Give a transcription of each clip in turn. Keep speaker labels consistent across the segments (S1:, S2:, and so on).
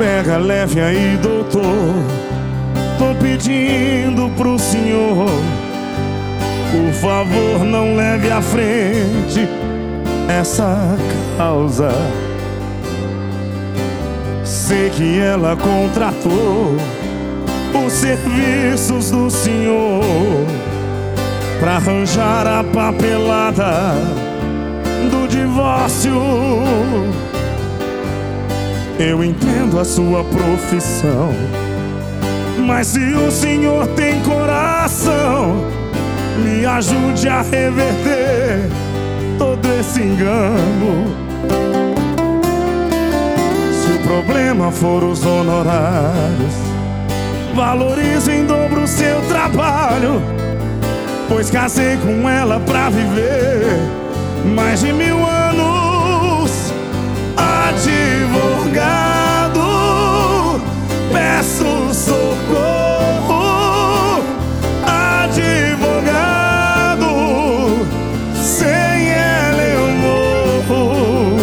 S1: Pega leve aí, doutor, tô pedindo pro senhor, por favor, não leve à frente essa causa. Sei que ela contratou os serviços do senhor pra arranjar a papelada do divórcio. Eu entendo a sua profissão, mas se o senhor tem coração, me ajude a reverter todo esse engano. Se o problema for os honorários, valorize em dobro o seu trabalho, pois casei com ela pra viver mais de 1000 anos. Advogado, peço socorro. Advogado, sem ela eu morro.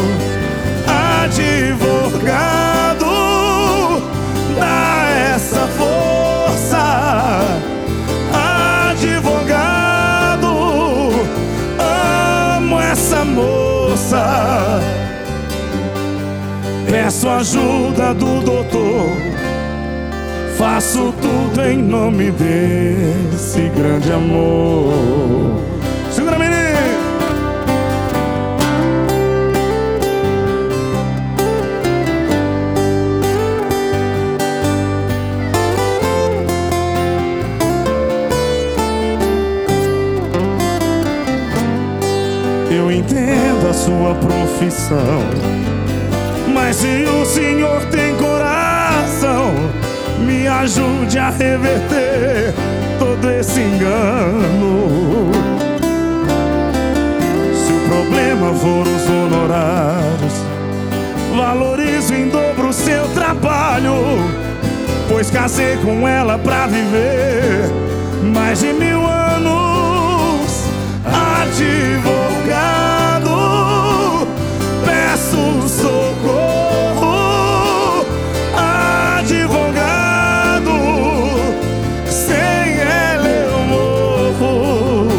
S1: Advogado, dá essa força. Advogado, amo essa moça. Peço ajuda do doutor, faço tudo em nome desse grande amor. Segura, menino! Eu entendo a sua profissão, mas se o senhor tem coração, me ajude a reverter todo esse engano. Se o problema for os honorários, valorizo em dobro o seu trabalho, pois casei com ela pra viver mais de 1000 anos. Advogado, peço socorro. Advogado, sem ela eu morro.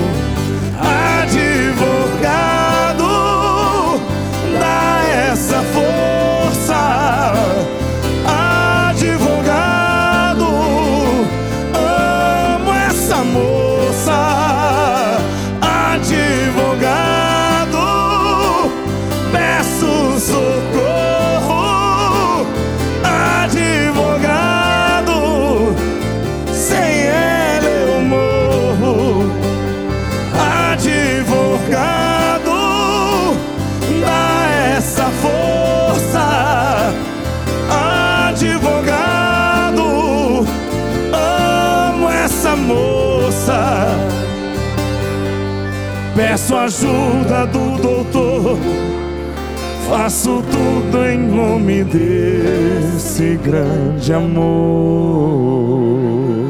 S1: Advogado, dá essa força. Advogado, amo essa moça. Advogado, peço socorro. Advogado, sem ela eu morro. Advogado, dá essa força. Advogado, amo essa moça. Peço ajuda do doutor, faço tudo em nome desse grande amor.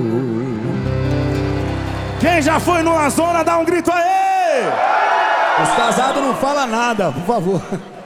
S1: Quem já foi numa zona, dá um grito aí!
S2: Os casados não falam nada, por favor.